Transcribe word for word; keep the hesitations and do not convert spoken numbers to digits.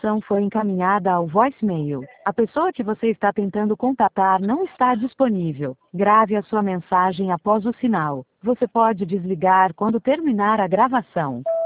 ligação foi encaminhada ao voicemail. A pessoa que você está tentando contatar não está disponível. Grave a sua mensagem após o sinal. Você pode desligar quando terminar a gravação.